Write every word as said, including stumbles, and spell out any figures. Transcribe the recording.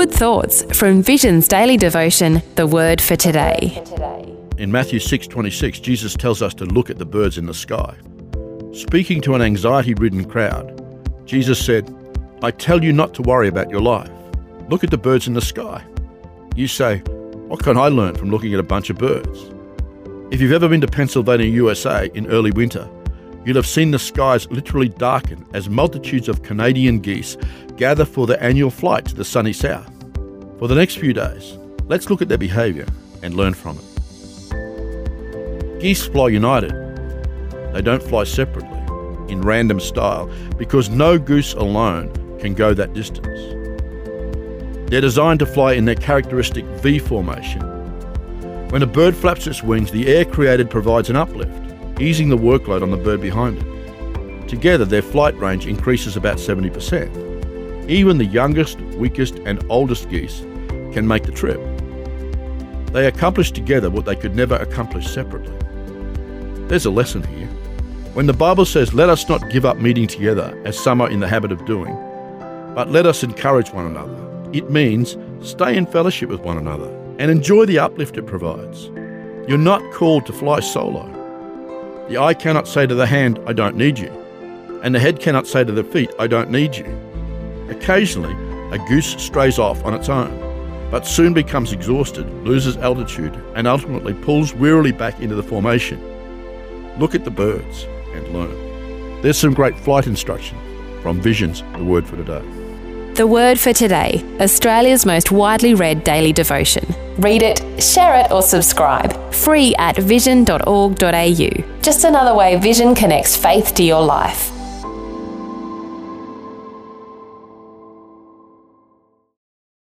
good thoughts from Vision's daily devotion, The Word for Today. In Matthew six twenty-six, Jesus tells us to look at the birds in the sky. Speaking to an anxiety-ridden crowd, Jesus said, "I tell you not to worry about your life. Look at the birds in the sky." You say, "What can I learn from looking at a bunch of birds?" If you've ever been to Pennsylvania, U S A in early winter, you'll have seen the skies literally darken as multitudes of Canadian geese gather for their annual flight to the sunny south. For the next few days, let's look at their behaviour and learn from it. Geese fly united. They don't fly separately, in random style, because no goose alone can go that distance. They're designed to fly in their characteristic V formation. When a bird flaps its wings, the air created provides an uplift, easing the workload on the bird behind it. Together, their flight range increases about seventy percent. Even the youngest, weakest, and oldest geese can make the trip. They accomplish together what they could never accomplish separately. There's a lesson here. When the Bible says, "Let us not give up meeting together, as some are in the habit of doing, but let us encourage one another," it means stay in fellowship with one another and enjoy the uplift it provides. You're not called to fly solo. The eye cannot say to the hand, "I don't need you," and the head cannot say to the feet, "I don't need you." Occasionally, a goose strays off on its own, but soon becomes exhausted, loses altitude, and ultimately pulls wearily back into the formation. Look at the birds and learn. There's some great flight instruction from Vision's The Word for Today. The Word for Today, Australia's most widely read daily devotion. Read it, share it or subscribe. Free at vision dot org dot a u. Just another way Vision connects faith to your life.